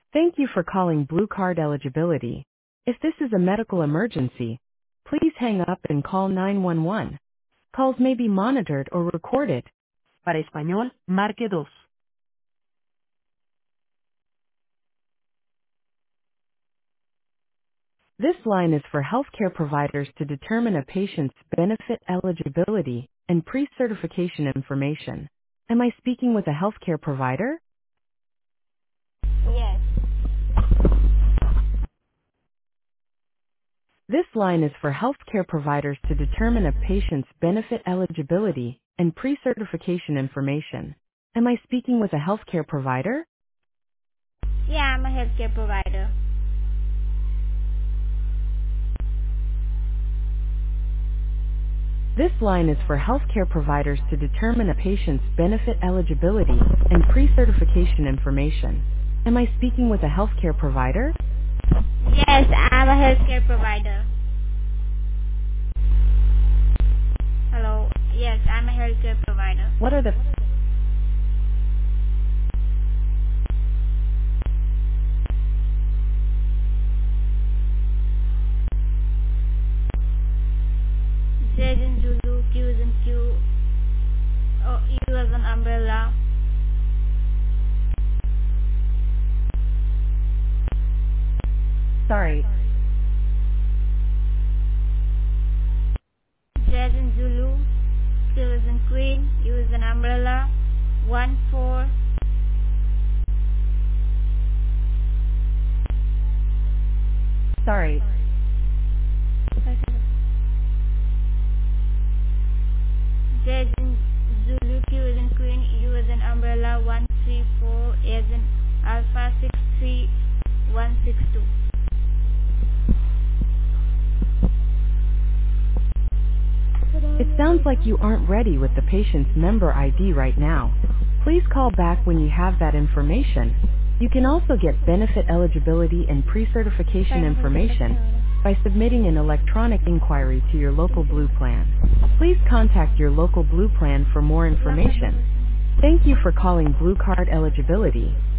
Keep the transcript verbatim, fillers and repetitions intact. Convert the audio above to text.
Thank you for calling Blue Card Eligibility. If this is a medical emergency, please hang up and call nine one one. Calls may be monitored or recorded. Para español, marque dos. This line is for healthcare providers to determine a patient's benefit eligibility and pre-certification information. Am I speaking with a healthcare provider? Yes. This line is for healthcare providers to determine a patient's benefit eligibility and pre-certification information. Am I speaking with a healthcare provider? Yeah, I'm a healthcare provider. This line is for healthcare providers to determine a patient's benefit eligibility and pre-certification information. Am I speaking with a healthcare provider? Yes, I'm a healthcare provider. Hello. Yes, I'm a healthcare provider. What are the Z is in Zulu, Q is in Q, oh, U as an umbrella. Sorry. Z is in Zulu, Q is in Queen, U is an umbrella. One four. Sorry. Z is in Zulu, Q is in Queen, U is an umbrella. One three four, A is in Alpha. Six three one six two. It sounds like you aren't ready with the patient's member I D right now. Please call back when you have that information. You can also get benefit eligibility and pre-certification information by submitting an electronic inquiry to your local Blue plan. Please contact your local Blue plan for more information. Thank you for calling Blue Card Eligibility.